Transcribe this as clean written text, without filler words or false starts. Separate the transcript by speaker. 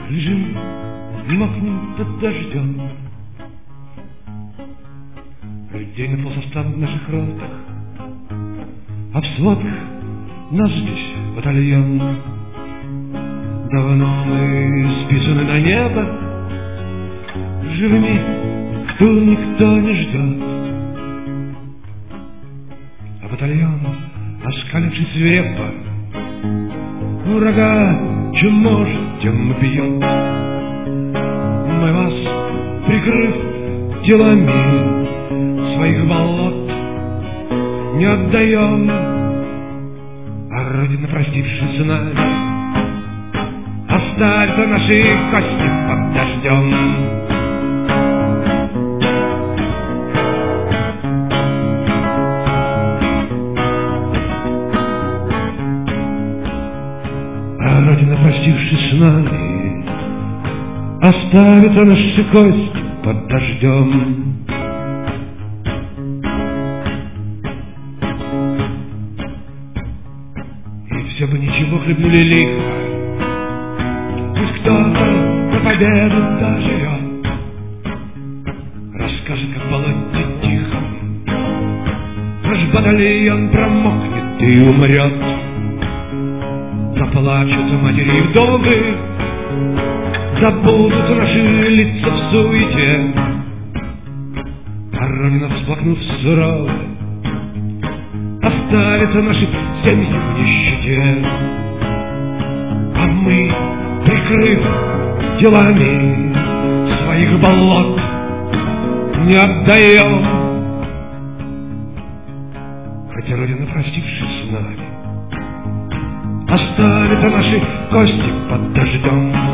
Speaker 1: Лежим и мокнем под дождем. Людей на полсостав в наших ротах, а в сводках нас здесь батальон. Давно мы списаны на небо, живыми кто никто не ждет. А батальон, оскалившись свирепо, врага чем может, тем мы бьем. Мы вас, прикрыв телами своих болот, не отдаем. А Родина, простившись с нами, оставит наши кости под дождем. А Родина, простившись с нами, оставит наши кости под дождем. И все бы ничего, хлебнули лихо, пусть кто-то на победу доживет. Расскажет, как в болоте тихо наш батальон промокнет и умрет. Заплачут матери и вдовы, забудут наши лица в суете. А Родина, всплакнув сурово, оставит наши семьи в нищете. А мы, прикрыв делами своих болот, не отдаем. Хотя Родина, простившись с нами, оставит наши кости под дождем.